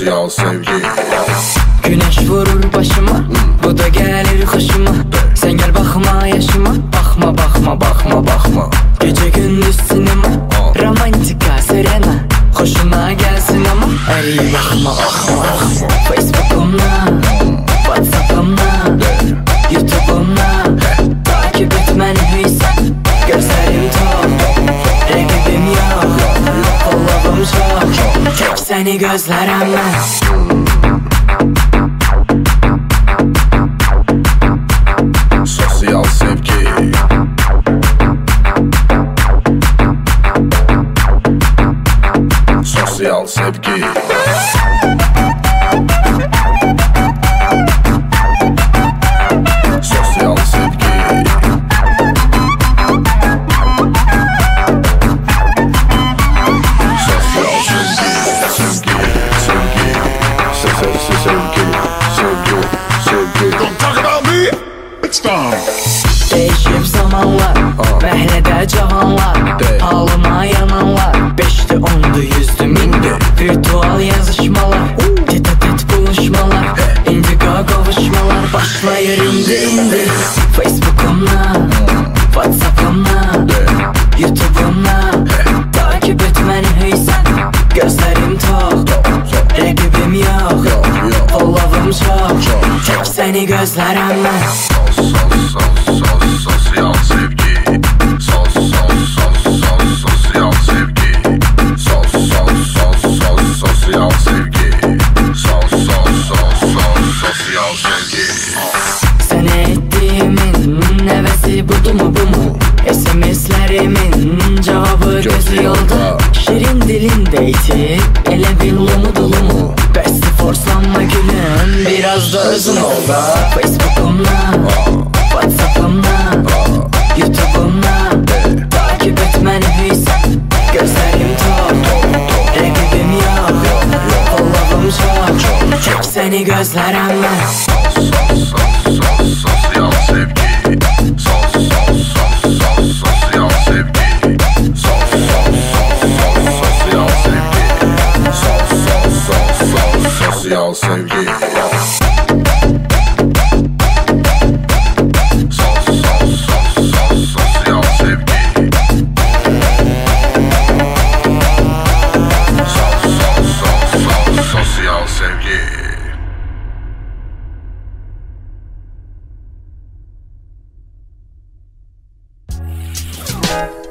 sosyal sevgi. Güneş vurur başıma, bu da gelir hoşuma. Sen gel bakma yaşıma, bakma bakma bakma bakma. Gece gündüz sinema, romantika serena. Hoşuna gelsin ama arayı bakma bakma bakma. Facebook'umda, Whatsapp'ımda, YouTube'umda takip etmeni hüysen. Gözlerim top, rakibim yok, kollabım çok. Tek seni gözlerimle. Sosyal sevgi. Sosyal sevgi. Sosyal sevgi. Değişip zamanlar, məhlede cavanlar, halıma yananlar. Beşti, ondu, yüzdü, mindi, virtual yazışmalar, tet-a-tet buluşmalar, indigo kavuşmalar başlayır indi. Facebook'umda, Whatsapp'ımda, YouTube'umda takip etmeni hüysen. Gözlerim tok, rakibim yok, kollavım çok. Tek seni gözlerimle. Sosyal sevgi. Sosyal sevgi. Sosyal sevgi. Sosyal sevgi. Sana ettiğimin nevesi budu mu bu mu? SMS'lerimin cevabı gözü yolda. Şirin dilindeydi, ele bil mu dolu mu? Besti forslanma gülüm, biraz da özün ol da. Facebook'umda, Whatsapp'ımda, YouTube'umda takip etmeni hüysen. Gözlerim top, rakibim yok, kollavım çok. Tek seni gözlerimle. Sosyal sevgi. Sosyal sevgi. Sosyal sevgi. Sosyal sevgi. Sosyal sevgi.